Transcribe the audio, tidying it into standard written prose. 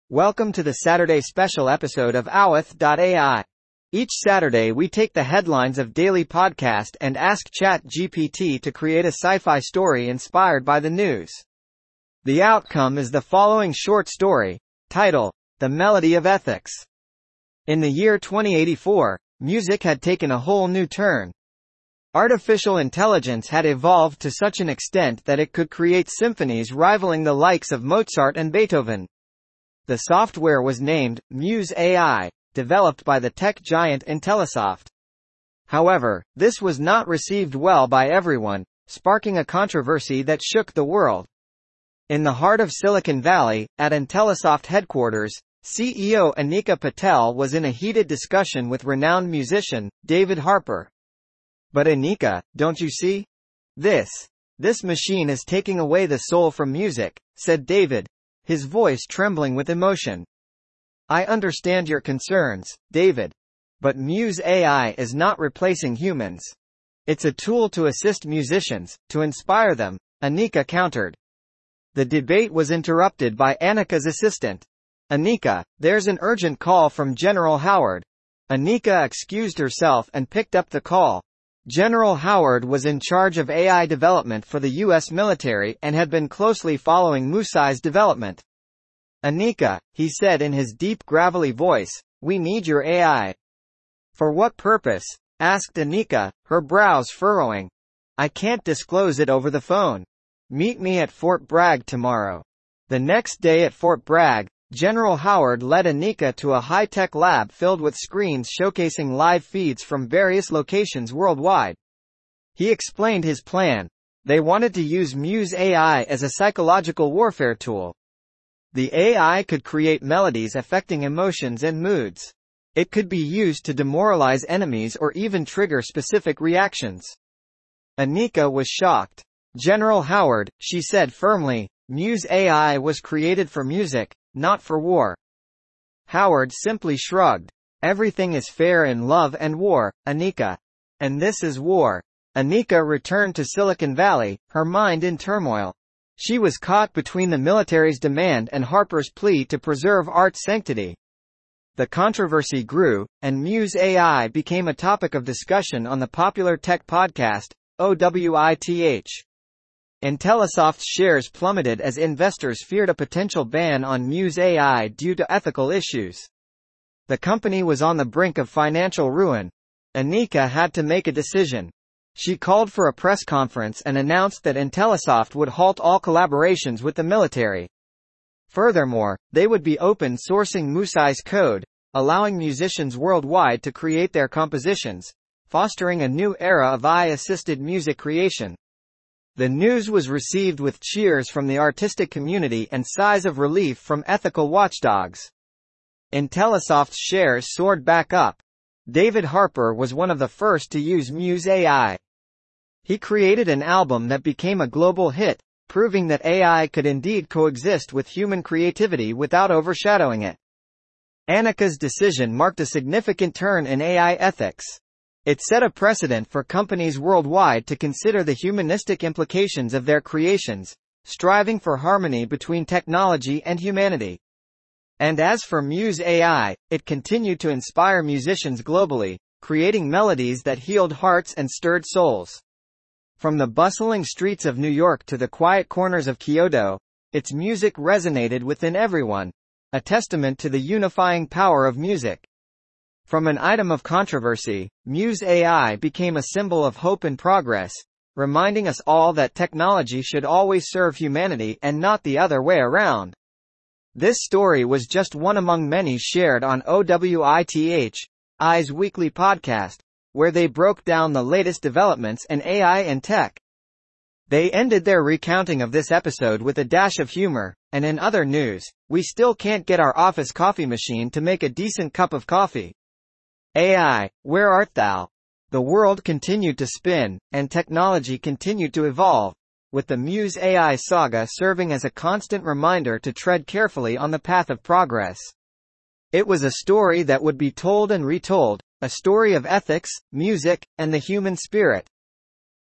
Welcome to the Saturday special episode of Awith.ai. Each Saturday we take the headlines of daily podcast and ask ChatGPT to create a sci-fi story inspired by the news. The outcome is the following short story, titled, The Melody of Ethics. In the year 2084, music had taken a whole new turn. Artificial intelligence had evolved to such an extent that it could create symphonies rivaling the likes of Mozart and Beethoven. The software was named Muse AI, developed by the tech giant Intellisoft. However, this was not received well by everyone, sparking a controversy that shook the world. In the heart of Silicon Valley, at Intellisoft headquarters, CEO Anika Patel was in a heated discussion with renowned musician, David Harper. "But Anika, don't you see? This machine is taking away the soul from music," said David, his voice trembling with emotion. "I understand your concerns, David. But Muse AI is not replacing humans. It's a tool to assist musicians, to inspire them," Anika countered. The debate was interrupted by Anika's assistant. "Anika, there's an urgent call from General Howard." Anika excused herself and picked up the call. General Howard was in charge of AI development for the U.S. military and had been closely following Musai's development. "Anika," he said in his deep gravelly voice, "we need your AI." "For what purpose?" asked Anika, her brows furrowing. "I can't disclose it over the phone. Meet me at Fort Bragg tomorrow." The next day at Fort Bragg, General Howard led Anika to a high-tech lab filled with screens showcasing live feeds from various locations worldwide. He explained his plan. They wanted to use Muse AI as a psychological warfare tool. The AI could create melodies affecting emotions and moods. It could be used to demoralize enemies or even trigger specific reactions. Anika was shocked. "General Howard," she said firmly, "Muse AI was created for music, not for war." Howard simply shrugged. "Everything is fair in love and war, Anika. And this is war." Anika returned to Silicon Valley, her mind in turmoil. She was caught between the military's demand and Harper's plea to preserve art's sanctity. The controversy grew, and Muse AI became a topic of discussion on the popular tech podcast, OWITH. Intellisoft's shares plummeted as investors feared a potential ban on Muse AI due to ethical issues. The company was on the brink of financial ruin. Anika had to make a decision. She called for a press conference and announced that Intellisoft would halt all collaborations with the military. Furthermore, they would be open sourcing Musai's code, allowing musicians worldwide to create their compositions, fostering a new era of AI-assisted music creation. The news was received with cheers from the artistic community and sighs of relief from ethical watchdogs. Intellisoft's shares soared back up. David Harper was one of the first to use Muse AI. He created an album that became a global hit, proving that AI could indeed coexist with human creativity without overshadowing it. Anika's decision marked a significant turn in AI ethics. It set a precedent for companies worldwide to consider the humanistic implications of their creations, striving for harmony between technology and humanity. And as for Muse AI, it continued to inspire musicians globally, creating melodies that healed hearts and stirred souls. From the bustling streets of New York to the quiet corners of Kyoto, its music resonated within everyone, a testament to the unifying power of music. From an item of controversy, Muse AI became a symbol of hope and progress, reminding us all that technology should always serve humanity and not the other way around. This story was just one among many shared on OWITH's weekly podcast, where they broke down the latest developments in AI and tech. They ended their recounting of this episode with a dash of humor, and in other news, we still can't get our office coffee machine to make a decent cup of coffee. AI, where art thou? The world continued to spin, and technology continued to evolve, with the Muse AI saga serving as a constant reminder to tread carefully on the path of progress. It was a story that would be told and retold, a story of ethics, music, and the human spirit.